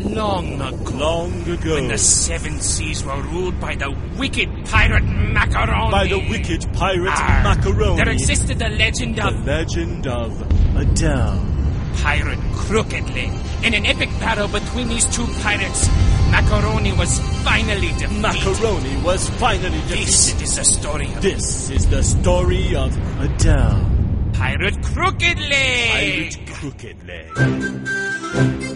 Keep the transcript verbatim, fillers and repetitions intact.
long ago. Long ago. When the seven seas were ruled by the wicked pirate Macaroni. By the wicked pirate Arr, Macaroni. There existed the legend The of... legend of Adele. Pirate Crooked Leg. In an epic battle between these two pirates, Macaroni was finally defeated. Macaroni was finally defeated. This is the story of... This is the story of Adele. Pirate Crooked Leg. Pirate Crooked Leg.